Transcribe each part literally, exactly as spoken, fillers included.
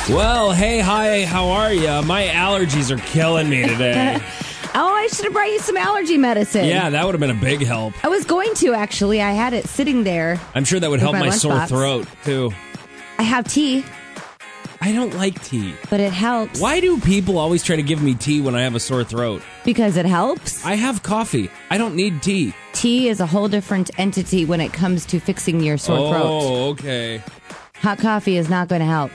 Well, hey, hi, how are you? My allergies are killing me today. Oh, I should have brought you some allergy medicine. Yeah, that would have been a big help. I was going to, actually. I had it sitting there. I'm sure that would help my my sore lunchbox. throat, too. I have tea, I don't like tea. but it helps. Why do people always try to give me tea when I have a sore throat? Because it helps. I have coffee. I don't need tea. Tea is a whole different entity when it comes to fixing your sore throat. Oh, okay. Hot coffee is not going to help.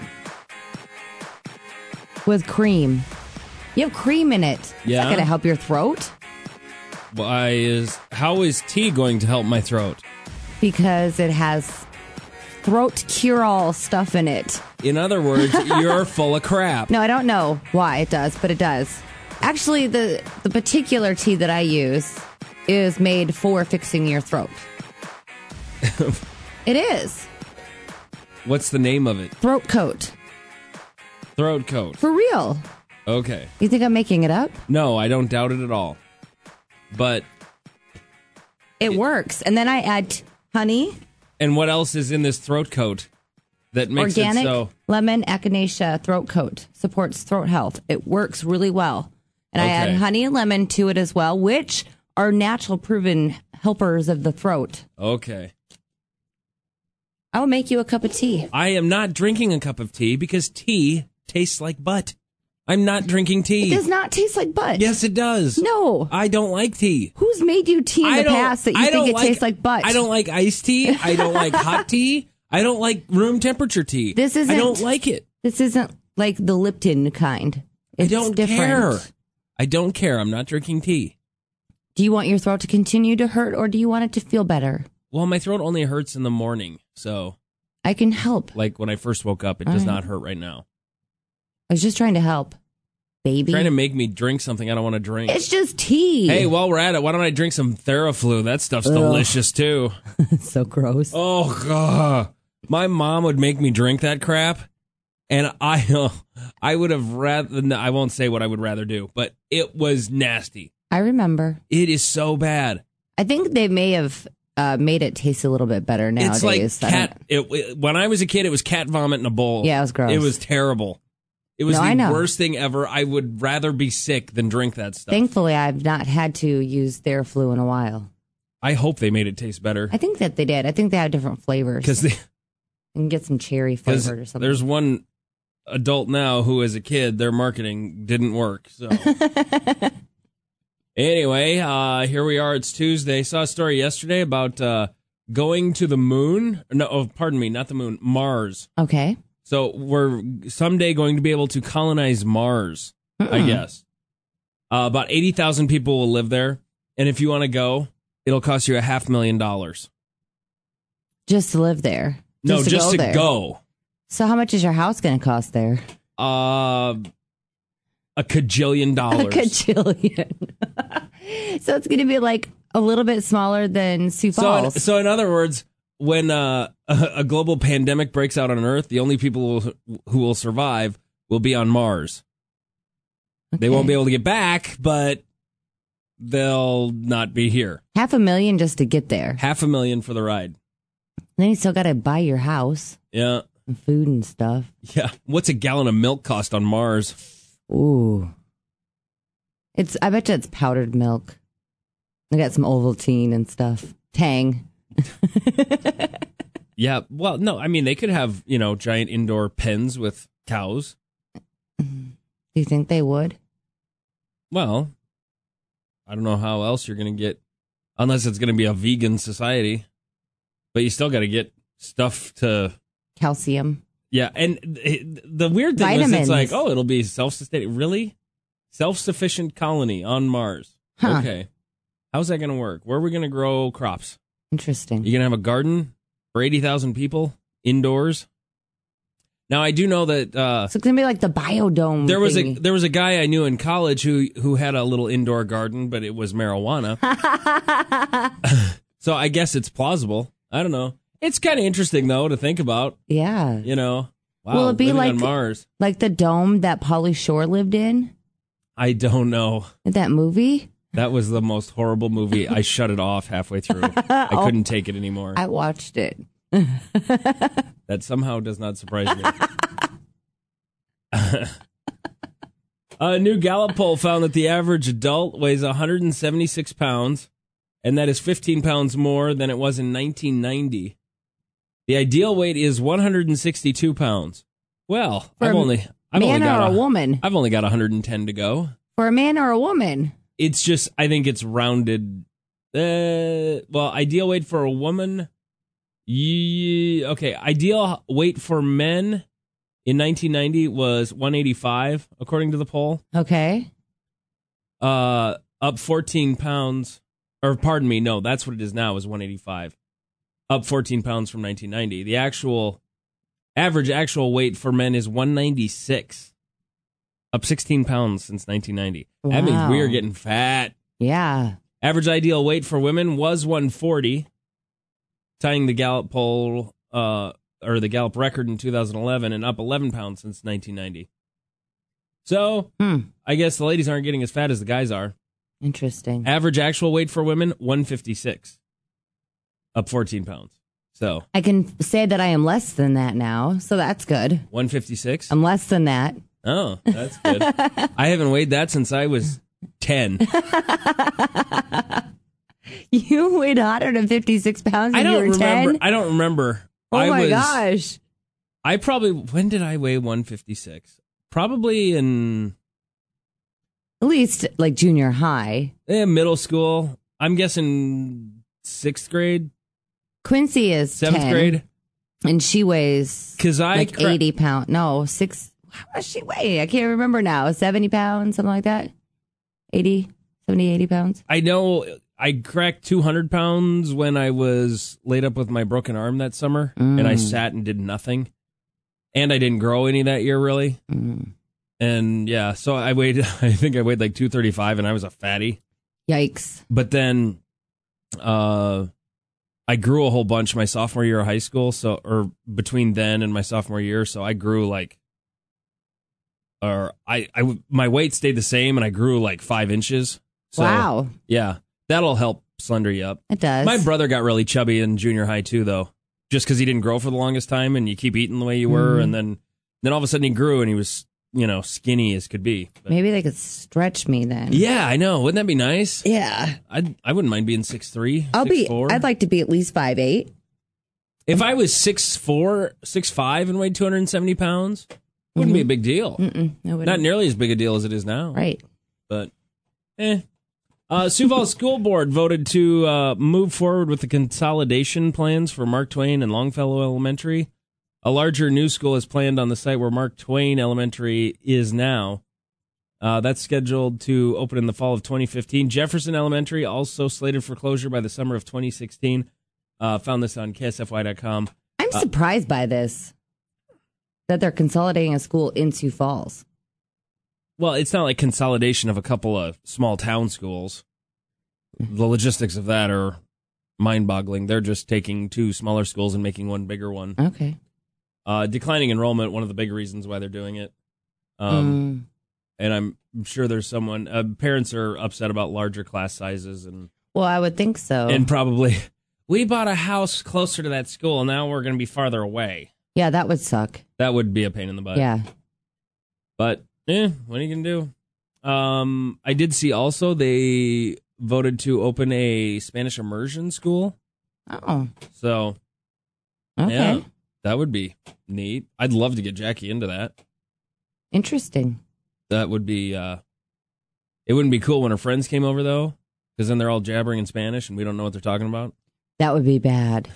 With cream. You have cream in it. Yeah? Is that going to help your throat? Why is how is tea going to help my throat? Because it has throat cure-all stuff in it. In other words, you're full of crap. No, I don't know why it does, but it does. Actually, the, the particular tea that I use is made for fixing your throat. It is. What's the name of it? Throat coat. Throat coat. For real. Okay. You think I'm making it up? No, I don't doubt it at all. But, It works. And then I add honey, and what else is in this throat coat that makes organic it so... lemon echinacea throat coat. Supports throat health. It works really well. And I add Okay. honey and lemon to it as well, which are natural proven helpers of the throat. Okay. I will make you a cup of tea. I am not drinking a cup of tea because tea tastes like butt. I'm not drinking tea. It does not taste like butt. Yes, it does. No. I don't like tea. Who's made you tea in I the don't- past that you I think don't it tastes like butt? I don't like iced tea. I don't like hot tea. I don't like room temperature tea. This isn't- I don't like it. This isn't like the Lipton kind. It's I don't different. care. I don't care. I'm not drinking tea. Do you want your throat to continue to hurt or do you want it to feel better? Well, my throat only hurts in the morning. So, I can help. like when I first woke up, it All does right. not hurt right now. I was just trying to help, baby. Trying to make me drink something I don't want to drink. It's just tea. Hey, while we're at it, why don't I drink some Theraflu? That stuff's delicious too. It's so gross. Oh god, my mom would make me drink that crap, and I, uh, I would have rather. no, I won't say what I would rather do, but it was nasty. I remember. It is so bad. I think they may have uh, made it taste a little bit better nowadays. It's like I don't- cat. It, it- when I was a kid, it was cat vomit in a bowl. Yeah, it was gross. It was terrible. It was No, I the know. worst thing ever. I would rather be sick than drink that stuff. Thankfully, I've not had to use Theraflu in a while. I hope they made it taste better I think that they did. I think they have different flavors. because You can get some cherry flavored or something. there's one adult now who, as a kid, their marketing didn't work. So anyway, uh, here we are. It's Tuesday. Saw a story yesterday about uh, going to the moon. No, oh, pardon me, not the moon, Mars. Okay. So we're someday going to be able to colonize Mars, I guess. Uh, about eighty thousand people will live there. And if you want to go, it'll cost you a half million dollars. Just to live there. No, to just go to there. go. So how much is your house going to cost there? Uh, a cajillion dollars. A cajillion. So it's going to be like a little bit smaller than Sioux So Falls. in, so in other words, when uh, a, a global pandemic breaks out on Earth, the only people who, who will survive will be on Mars. They Okay. won't be able to get back, but they'll not be here. Half a million just to get there. Half a million for the ride. Then you still got to buy your house Yeah. and food and stuff. Yeah. What's a gallon of milk cost on Mars? Ooh. It's. I bet you it's powdered milk. They got some Ovaltine and stuff. Tang. Yeah. Well, no, I mean, they could have, you know, giant indoor pens with cows. Do you think they would? Well, I don't know how else you're going to get, unless it's going to be a vegan society. But you still got to get stuff to, Calcium. yeah. And it- the weird thing is, Vitamins. it's like, oh, it'll be self-sustaining. Really? Self-sufficient colony on Mars. Huh. Okay. How's that going to work? Where are we going to grow crops? Interesting. You going to have a garden for eighty thousand people indoors? Now, I do know that uh, So it's gonna be like the biodome. there was a thingy. there was a guy I knew in college who who had a little indoor garden, but it was marijuana. So I guess it's plausible. I don't know. It's kind of interesting though to think about. Yeah. You know, wow, Will it be living like on Mars? like the dome that Pauly Shore lived in? I don't know. In that movie? That was the most horrible movie. I shut it off halfway through. I couldn't take it anymore. I watched it. That somehow does not surprise me. A new Gallup poll found that the average adult weighs one hundred seventy-six pounds, and that is fifteen pounds more than it was in nineteen ninety. The ideal weight is one hundred sixty-two pounds. Well, For I've a only I've man only got or a woman? I've only got one hundred ten to go. For a man or a woman? It's just I think it's rounded. Uh, well, ideal weight for a woman. Yeah, okay, ideal weight for men in nineteen ninety was one eighty-five, according to the poll. Okay. Uh, up fourteen pounds, or pardon me, no, that's what it is now, is one eighty-five. Up fourteen pounds from nineteen ninety. The actual, average actual weight for men is one ninety-six. Up sixteen pounds since nineteen ninety. Wow. That means we are getting fat. Yeah. Average ideal weight for women was one forty, tying the Gallup poll, uh, or the Gallup record in two thousand eleven, and up eleven pounds since nineteen ninety. So, Hmm. I guess the ladies aren't getting as fat as the guys are. Interesting. Average actual weight for women, one fifty-six. Up fourteen pounds. So, I can say that I am less than that now, so that's good. one fifty-six? I'm less than that. Oh, that's good. I haven't weighed that since I was ten. You weighed one hundred fifty-six pounds when I don't you were remember. ten? I don't remember. Oh I my was, gosh. I probably, when did I weigh one fifty-six? Probably in At least like junior high. eh, middle school. I'm guessing sixth grade, Quincy is seventh ten, grade. and she weighs Because I like cra- eighty pounds. No, six. How much she weigh? I can't remember now. seventy pounds, something like that. eighty, seventy, eighty pounds. I know I cracked two hundred pounds when I was laid up with my broken arm that summer, Mm. and I sat and did nothing. And I didn't grow any that year, really. Mm. And yeah, so I weighed, I think I weighed like two thirty-five, and I was a fatty. Yikes. But then uh, I grew a whole bunch my sophomore year of high school, so or between then and my sophomore year, so I grew like, or I, I my weight stayed the same, and I grew like five inches. So, Wow. yeah, that'll help slender you up. It does. My brother got really chubby in junior high too, though, just because he didn't grow for the longest time, and you keep eating the way you were, Mhm. and then then all of a sudden he grew, and he was, you know, skinny as could be. But, Maybe they could stretch me then. yeah, I know. Wouldn't that be nice? Yeah. I I wouldn't mind being six three. I'll be, four. I'd like to be at least five eight. If I was six four, six five, and weighed two hundred seventy pounds, wouldn't be a big deal. Mm-mm, no, Not nearly as big a deal as it is now. Right. But, eh. Uh, Sioux Falls School Board voted to uh, move forward with the consolidation plans for Mark Twain and Longfellow Elementary. A larger new school is planned on the site where Mark Twain Elementary is now. Uh, that's scheduled to open in the fall of twenty fifteen. Jefferson Elementary, also slated for closure by the summer of twenty sixteen. Uh, found this on K S F Y dot com. I'm Uh, surprised by this, that they're consolidating a school in Sioux Falls. Well, it's not like consolidation of a couple of small town schools. The logistics of that are mind-boggling. They're just taking two smaller schools and making one bigger one. Okay. Uh, declining enrollment, one of the big reasons why they're doing it. Um, Mm. And I'm sure there's someone, uh, parents are upset about larger class sizes and, Well, I would think so. and probably, we bought a house closer to that school, and now we're going to be farther away. yeah, that would suck. That would be a pain in the butt. Yeah. But, eh, what are you going to do? Um, I did see also they voted to open a Spanish immersion school. Oh. So, Okay. yeah, that would be neat. I'd love to get Jackie into that. Interesting. That would be, uh, it wouldn't be cool when her friends came over, though, because then they're all jabbering in Spanish and we don't know what they're talking about. That would be bad.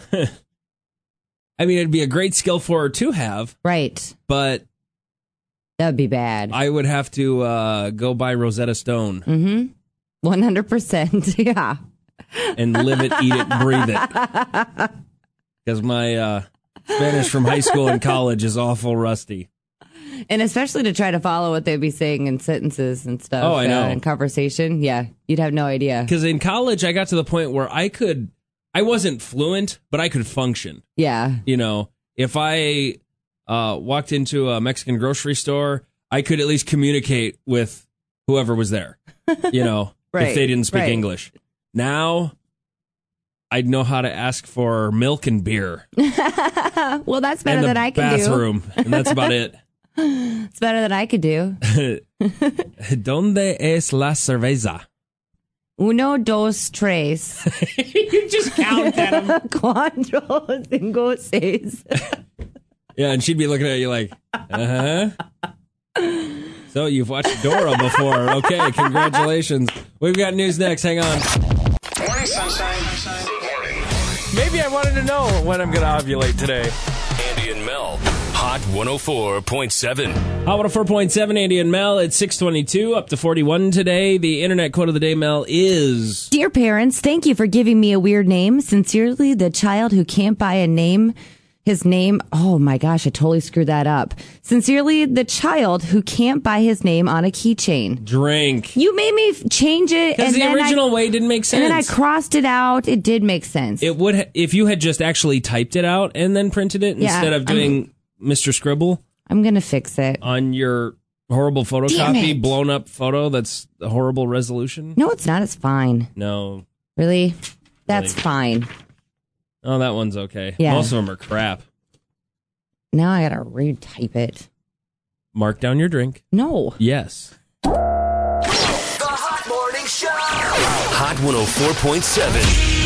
I mean, it'd be a great skill for her to have, Right. but That would be bad. I would have to uh, go buy Rosetta Stone Mm-hmm. one hundred percent. Yeah. and live it, eat it, breathe it. Because my uh, Spanish from high school and college is awful rusty. And especially to try to follow what they'd be saying in sentences and stuff. Oh, I know. Uh, in conversation. Yeah. You'd have no idea. Because in college, I got to the point where I could, I wasn't fluent, but I could function. Yeah. You know, if I uh, walked into a Mexican grocery store, I could at least communicate with whoever was there, you know, Right, if they didn't speak right. English. Now, I'd know how to ask for milk and beer Well, that's better and the than I can bathroom, and that's about it. It's better than I could do. ¿Dónde es la cerveza? Uno, dos, tres. You just count at them. Cuatro, cinco, seis. Yeah, and she'd be looking at you like, uh-huh. So you've watched Dora before. Okay, congratulations. We've got news next. Hang on. Morning, sunshine. Good morning. Maybe I wanted to know when I'm going to ovulate today. Andy and Mel. Hot one oh four point seven. Hot one oh four point seven, Andy and Mel. It's six twenty-two, up to forty-one today. The internet quote of the day, Mel, is... Dear parents, thank you for giving me a weird name. Sincerely, the child who can't buy a name... His name, oh my gosh, I totally screwed that up. Sincerely, the child who can't buy his name on a keychain. Drink. You made me f- change it. Because the original I, way didn't make sense. And then I crossed it out. It did make sense. It would, ha- if you had just actually typed it out and then printed it Yeah, instead of doing I'm, Mister Scribble. I'm going to fix it. On your horrible photocopy, blown up photo that's a horrible resolution. No, it's not. It's fine. No. Really? That's Really? fine. Oh, that one's okay. Yeah. Most of them are crap. Now I gotta retype it. Mark down your drink. No. Yes. The Hot Morning Show. Hot one oh four point seven.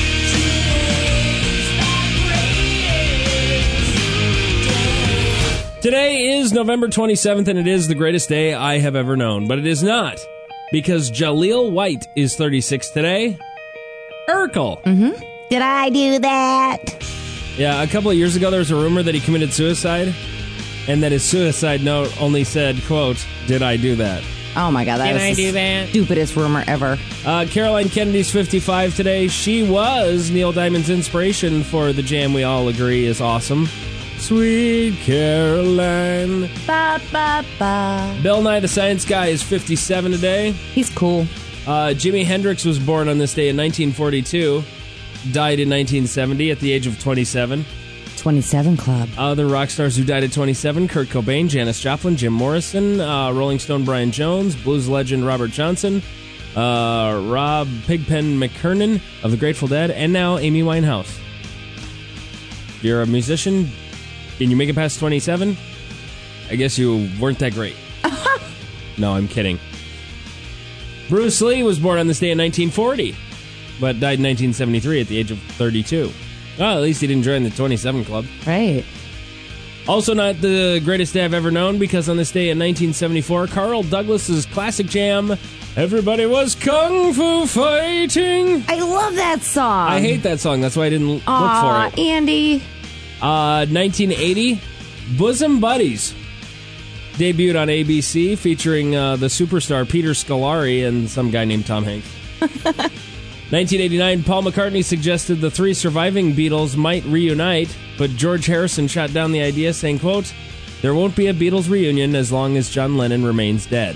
Today is November twenty-seventh, and it is the greatest day I have ever known. But it is not, because Jaleel White is thirty-six today. Urkel. Mm-hmm. Did I do that? Yeah, a couple of years ago, there was a rumor that he committed suicide, and that his suicide note only said, quote, "Did I do that?" Oh my God, that Did was I the do that? stupidest rumor ever. Uh, Caroline Kennedy's fifty-five today. She was Neil Diamond's inspiration for the jam we all agree is awesome. Sweet Caroline. Ba, ba, ba. Bill Nye the Science Guy is fifty-seven today. He's cool. Uh, Jimi Hendrix was born on this day in nineteen forty-two. Died in nineteen seventy at the age of twenty-seven. twenty-seven Club. Other rock stars who died at twenty-seven: Kurt Cobain, Janis Joplin, Jim Morrison, uh, Rolling Stone Brian Jones, blues legend Robert Johnson, uh, Rob Pigpen McKernan of the Grateful Dead, and now Amy Winehouse. If you're a musician and you make it past twenty-seven, I guess you weren't that great. No, I'm kidding. Bruce Lee was born on this day in nineteen forty, but died in nineteen seventy-three at the age of thirty-two. Well, at least he didn't join the twenty-seven Club. Right. Also not the greatest day I've ever known, because on this day in nineteen seventy-four, Carl Douglas's classic jam, Everybody Was Kung Fu Fighting. I love that song. I hate that song. That's why I didn't Aww, look for it. Andy. Uh, nineteen eighty, Bosom Buddies debuted on A B C, featuring uh, the superstar Peter Scolari and some guy named Tom Hanks. nineteen eighty-nine, Paul McCartney suggested the three surviving Beatles might reunite, but George Harrison shot down the idea, saying, quote, "There won't be a Beatles reunion as long as John Lennon remains dead."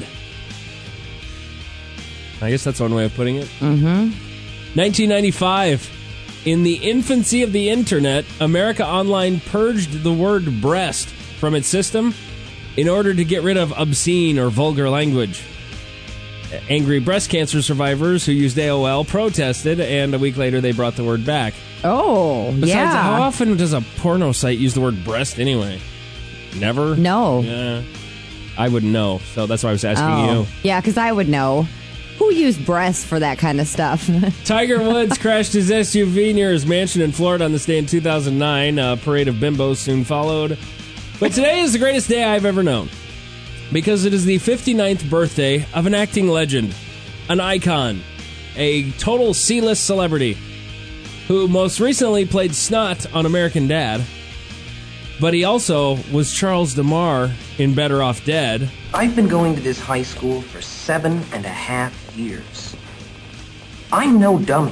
I guess that's one way of putting it. Mm-hmm. nineteen ninety-five, in the infancy of the internet, America Online purged the word breast from its system in order to get rid of obscene or vulgar language. Angry breast cancer survivors who used A O L protested, and a week later they brought the word back. Oh, Besides, yeah. how often does a porno site use the word breast anyway? Never? No. Yeah. I wouldn't know, so that's why I was asking Oh. you. Yeah, because I would know. Who used breasts for that kind of stuff? Tiger Woods crashed his S U V near his mansion in Florida on this day in two thousand nine. A parade of bimbos soon followed. But today is the greatest day I've ever known, because it is the fifty-ninth birthday of an acting legend, an icon, a total C-list celebrity, who most recently played Snot on American Dad, but he also was Charles DeMar in Better Off Dead. I've been going to this high school for seven and a half years. I'm no dummy.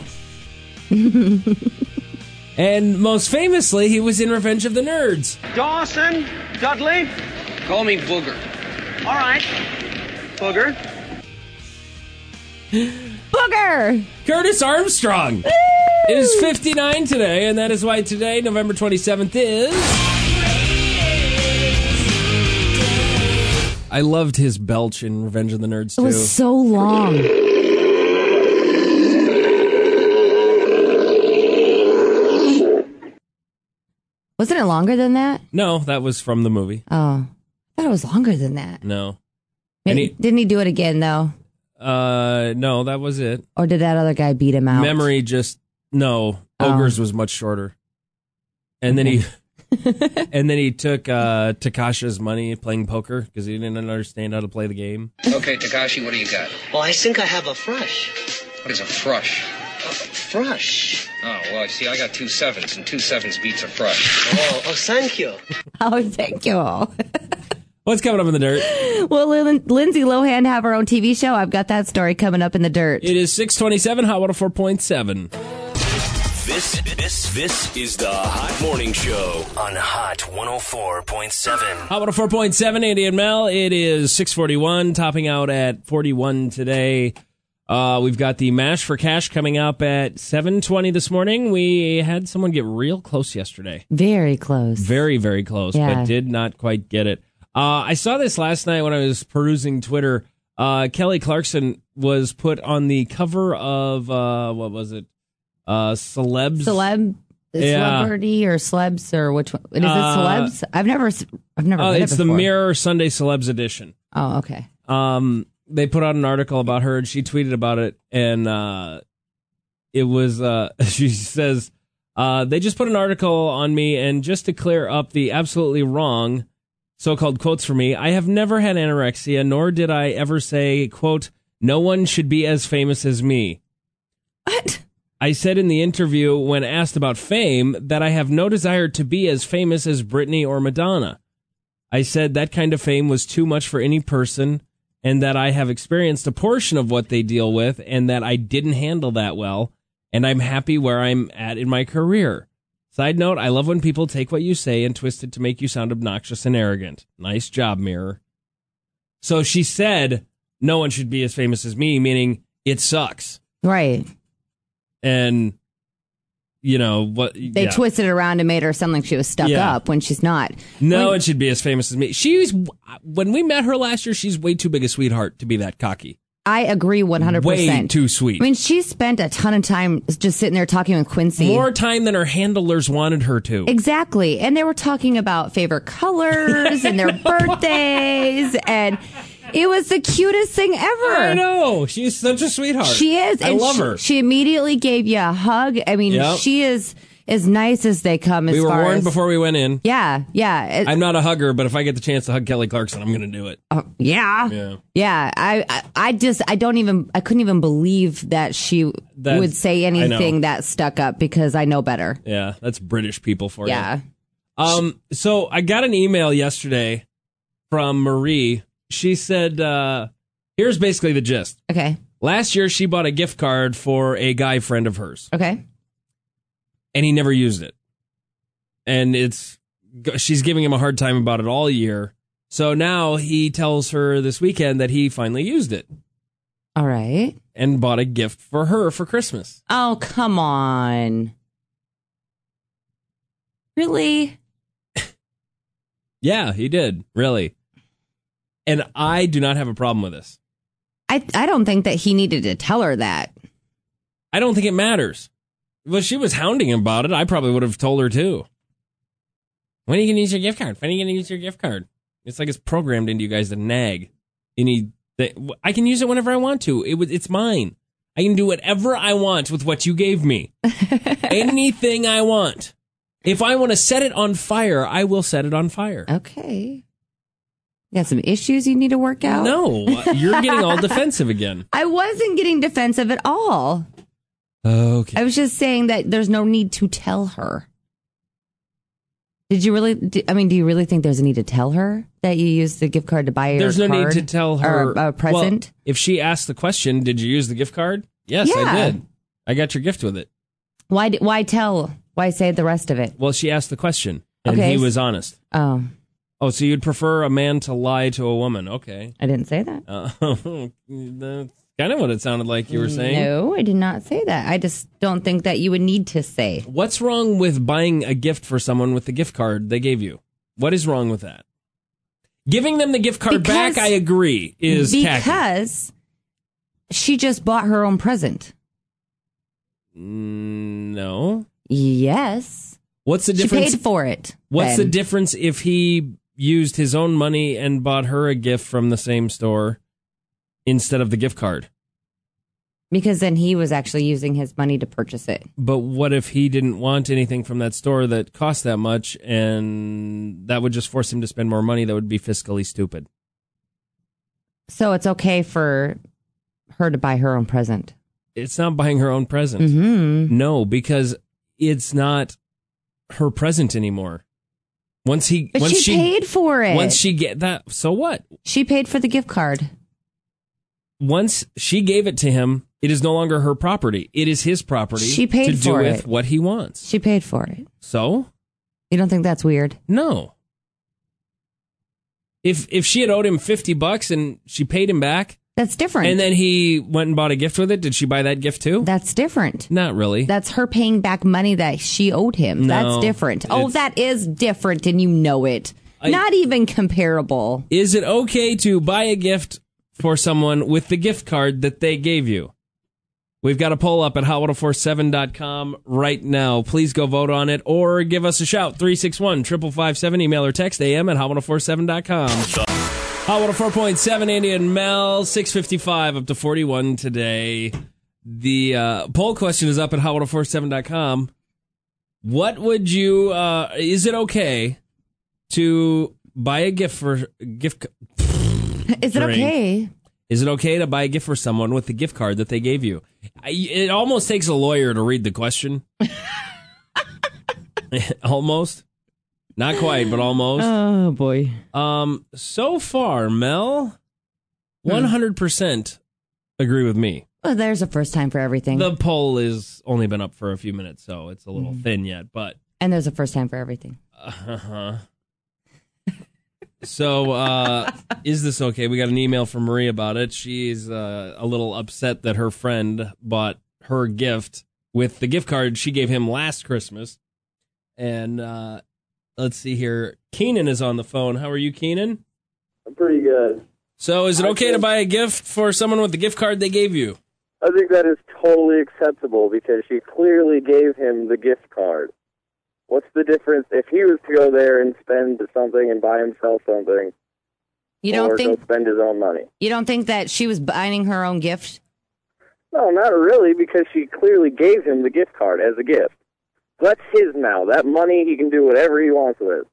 And most famously, he was in Revenge of the Nerds. Dawson, Dudley, call me Booger. All right, Booger. Booger! Curtis Armstrong is fifty-nine today, and that is why today, November twenty-seventh, is... I loved his belch in Revenge of the Nerds, too. It was so long. Wasn't it longer than that? No, that was from the movie. Oh. I thought thought it was longer than that. No. Maybe, And he- didn't he do it again, though? Uh, no, that was it. Or did that other guy beat him out? Memory just, no. Ogre's Oh. was much shorter. And then he... and then he took uh, Takasha's money playing poker because he didn't understand how to play the game. Okay, Takashi, what do you got? Well, I think I have a frush. What is a frush? Frush? Oh, well, see, I got two sevens, and two sevens beats a frush. Oh, oh, thank you. Oh, thank you. What's coming up in the dirt? Will Lin- Lindsay Lohan have her own T V show? I've got that story coming up in the dirt. It is six twenty-seven, Hot one oh four point seven. This, this, this is the Hot Morning Show on Hot one oh four point seven. Hot one oh four point seven, Andy and Mel. It is six forty-one, topping out at forty-one today. Uh, we've got the Mash for Cash coming up at seven twenty this morning. We had someone get real close yesterday. Very close. Very, very close, Yeah. but did not quite get it. Uh, I saw this last night when I was perusing Twitter. Uh, Kelly Clarkson was put on the cover of, uh, what was it? Uh, celebs. Celeb, Yeah. celebrity or celebs or which one? Is it Uh, celebs? I've never, s- I've never. Uh, read it's it the before. Mirror Sunday Celebs edition. Oh, okay. Um, they put out an article about her, and she tweeted about it, and uh, it was. Uh, she says, uh, "They just put an article on me, and just to clear up the absolutely wrong so-called quotes for me, I have never had anorexia, nor did I ever say, quote, no one should be as famous as me." What? I said in the interview when asked about fame that I have no desire to be as famous as Britney or Madonna. I said that kind of fame was too much for any person and that I have experienced a portion of what they deal with and that I didn't handle that well, and I'm happy where I'm at in my career. Side note, I love when people take what you say and twist it to make you sound obnoxious and arrogant. Nice job, Mirror. So she said, no one should be as famous as me, meaning it sucks. Right. And, you know, what They yeah. twisted it around and made her sound like she was stuck Yeah. up when she's not. No When- one should be as famous as me. She's, when we met her last year, she's way too big a sweetheart to be that cocky. I agree one hundred percent. Way too sweet. I mean, she spent a ton of time just sitting there talking with Quincy. More time than her handlers wanted her to. Exactly. And they were talking about favorite colors and their birthdays. And it was the cutest thing ever. I know. She's such a sweetheart. She is. I and love she, her. She immediately gave you a hug. I mean, Yep. she is as nice as they come as we were far warned as, before we went in. Yeah, yeah. It- I'm not a hugger, but if I get the chance to hug Kelly Clarkson, I'm going to do it. oh, yeah. Yeah. Yeah. I, I I just, I don't even, I couldn't even believe that she That's- would say I know. anything that stuck up because I know better. Yeah, that's British people for Yeah. you. Um, so I got an email yesterday from Marie. She said, uh, here's basically the gist. Okay. Last year, she bought a gift card for a guy friend of hers, Okay. and he never used it. And it's she's giving him a hard time about it all year. So now he tells her this weekend that he finally used it All right. and bought a gift for her for Christmas. Oh, come on. Really? Yeah, he did, really. And I do not have a problem with this. I, I don't think that he needed to tell her that. I don't think it matters. Well, she was hounding him about it. I probably would have told her too. When are you going to use your gift card? When are you going to use your gift card? It's like it's programmed into you guys to nag. Any, I can use it whenever I want to. It was, it's mine. I can do whatever I want with what you gave me. Anything I want. If I want to set it on fire, I will set it on fire. Okay. You got some issues you need to work out? No, you're getting all defensive again. I wasn't getting defensive at all. Okay. I was just saying that there's no need to tell her. Did you really? Do, I mean, do you really think there's a need to tell her that you used the gift card to buy her? There's no card need to tell her or a present. Well, if she asked the question, "Did you use the gift card?" Yes, Yeah. I did. I got your gift with it. Why? d- Why tell? Why say the rest of it? Well, she asked the question, and Okay. he was honest. Oh, Oh, so you'd prefer a man to lie to a woman? Okay. I didn't say that. Uh, that's kind of what it sounded like you were saying. No, I did not say that. I just don't think that you would need to say. What's wrong with buying a gift for someone with the gift card they gave you? What is wrong with that? Giving them the gift card Because- back, I agree, is tacky. Because she just bought her own present. Mm, no. Yes. What's the She difference? paid for it. What's then. the difference if he used his own money and bought her a gift from the same store instead of the gift card? Because then he was actually using his money to purchase it. But what if he didn't want anything from that store that cost that much, and that would just force him to spend more money that would be fiscally stupid? So it's okay for her to buy her own present. It's not buying her own present. Mm-hmm. No, because it's not her present anymore. Once he, but once she, she paid for it. Once she get that, so what? She paid for the gift card. Once she gave it to him, it is no longer her property. It is his property. She paid to do for with it. what he wants. She paid for it. So? You don't think that's weird? No. If if she had owed him fifty bucks and she paid him back, that's different. And then he went and bought a gift with it, did she buy that gift too? That's different. Not really. That's her paying back money that she owed him. No, that's different. Oh, that is different, and you know it. I, Not even comparable. Is it okay to buy a gift for someone with the gift card that they gave you? We've got a poll up at hot ten forty-seven dot com right now. Please go vote on it or give us a shout. three six one, five five five seven. Email or text A M at hot ten forty-seven dot com. Hot one oh four point seven, Andy and Mel, six fifty-five up to forty-one today. The uh, poll question is up at hot ten forty-seven dot com. What would you, uh, is it okay to buy a gift for, gift? Is it drink. okay? Is it okay to buy a gift for someone with the gift card that they gave you? I, it almost takes a lawyer to read the question. Almost. Not quite, but almost. Oh, boy. Um, so far, Mel, one hundred percent agree with me. Well, there's a first time for everything. The poll has only been up for a few minutes, so it's a little Mm-hmm. thin yet, but... And there's a first time for everything. Uh-huh. So, uh, is this okay? We got an email from Marie about it. She's uh, a little upset that her friend bought her gift with the gift card she gave him last Christmas. And uh, let's see here. Keenan is on the phone. How are you, Keenan? I'm pretty good. So, is it I okay think, to buy a gift for someone with the gift card they gave you? I think that is totally acceptable because she clearly gave him the gift card. What's the difference if he was to go there and spend something and buy himself something? You don't or think go spend his own money? You don't think that she was buying her own gift? No, not really, because she clearly gave him the gift card as a gift. That's his now. That money he can do whatever he wants with.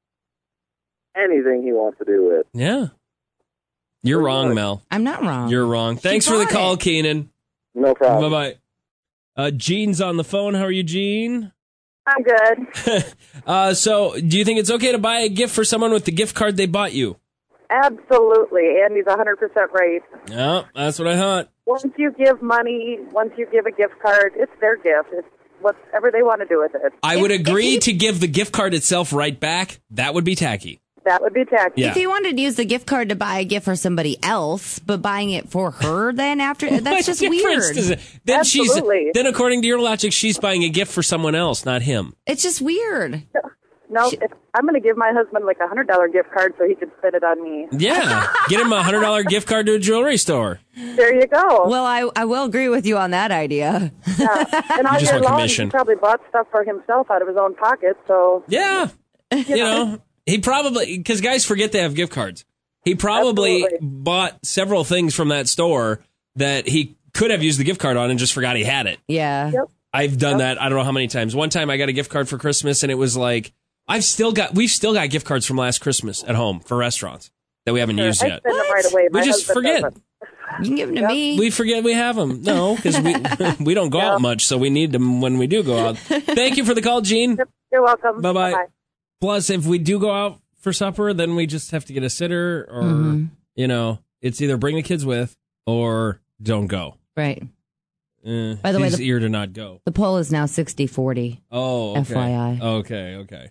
Anything he wants to do with. Yeah. You're wrong, Mel. I'm not wrong. You're wrong. Thanks for the call, it. Keenan. No problem. Bye-bye. Uh, Jean's on the phone. How are you, Jean? I'm good. uh, so, do you think it's okay to buy a gift for someone with the gift card they bought you? Absolutely. Andy's one hundred percent right. Yeah, that's what I thought. Once you give money, once you give a gift card, it's their gift. It's whatever they want to do with it. I would agree to give the gift card itself right back. That would be tacky. That would be tacky. Yeah. If you wanted to use the gift card to buy a gift for somebody else, but buying it for her then after, that's What just difference weird. does it- Then Absolutely. she's then according to your logic, she's buying a gift for someone else, not him. It's just weird. No, if, I'm going to give my husband like a one hundred dollars gift card so he can spend it on me. Yeah, get him a hundred dollar gift card to a jewelry store. There you go. Well, I I will agree with you on that idea. Yeah. And all just year want long, commission. he probably bought stuff for himself out of his own pocket, so... Yeah, you know, he probably because guys forget they have gift cards. He probably Absolutely. bought several things from that store that he could have used the gift card on and just forgot he had it. Yeah. Yep. I've done that. I don't know how many times. One time I got a gift card for Christmas and it was like, I've still got, we've still got gift cards from last Christmas at home for restaurants that we haven't Sure. used I yet. spend them right away. We My just husband forget. doesn't. You can give them to Yep. me. We forget we have them. No, because we, we don't go out much, so we need them when we do go out. Thank you for the call, Gene. Yep. You're welcome. Bye-bye. Bye-bye. Plus, if we do go out for supper, then we just have to get a sitter or, Mm-hmm. you know, it's either bring the kids with or don't go. Right. Eh, By the way, she's the- eager to not go. The poll is now sixty forty. Oh, okay. F Y I. Okay, okay.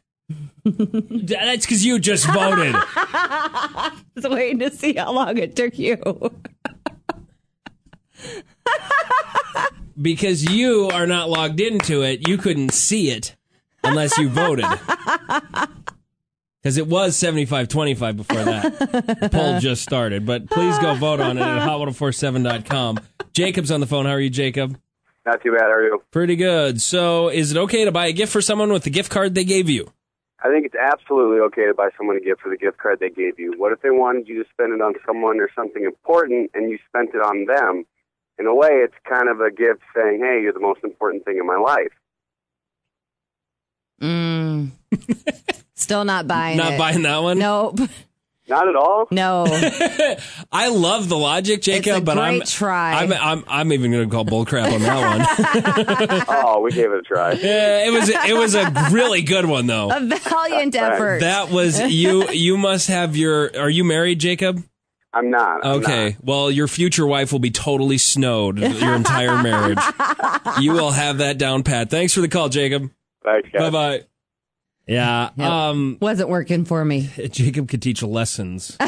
That's because you just voted. Just waiting to see how long it took you. Because you are not logged into it, you couldn't see it unless you voted. Because it was seventy-five twenty-five before that. The poll just started. But please go vote on it at hot ten forty-seven dot com. Jacob's on the phone. How are you, Jacob? Not too bad, how are you? Pretty good. So is it okay to buy a gift for someone with the gift card they gave you? I think it's absolutely okay to buy someone a gift for the gift card they gave you. What if they wanted you to spend it on someone or something important and you spent it on them? In a way, it's kind of a gift saying, hey, you're the most important thing in my life. Mm. Still not buying Not it. buying that one? Nope. Not at all? No. I love the logic, Jacob, It's a but great I'm, try. I'm I'm I'm even going to call bull crap on that one. Oh, we gave it a try. Yeah, it was it was a really good one though. A valiant effort. That was you. You must have your. Are you married, Jacob? I'm not. I'm Okay. not. Well, your future wife will be totally snowed your entire marriage. You will have that down pat. Thanks for the call, Jacob. Thanks, guys. Bye bye. Yeah. Yep. Um. Wasn't working for me. Jacob could teach lessons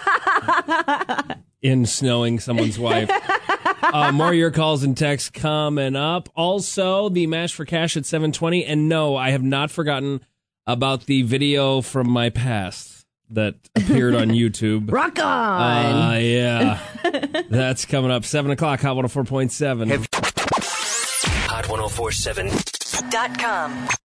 in snowing someone's wife. Uh, more of your calls and texts coming up. Also, the Mash for Cash at seven twenty. And no, I have not forgotten about the video from my past that appeared on YouTube. Rock on. Uh, yeah. That's coming up. seven o'clock, Hot one oh four point seven. Hot ten forty-seven dot com.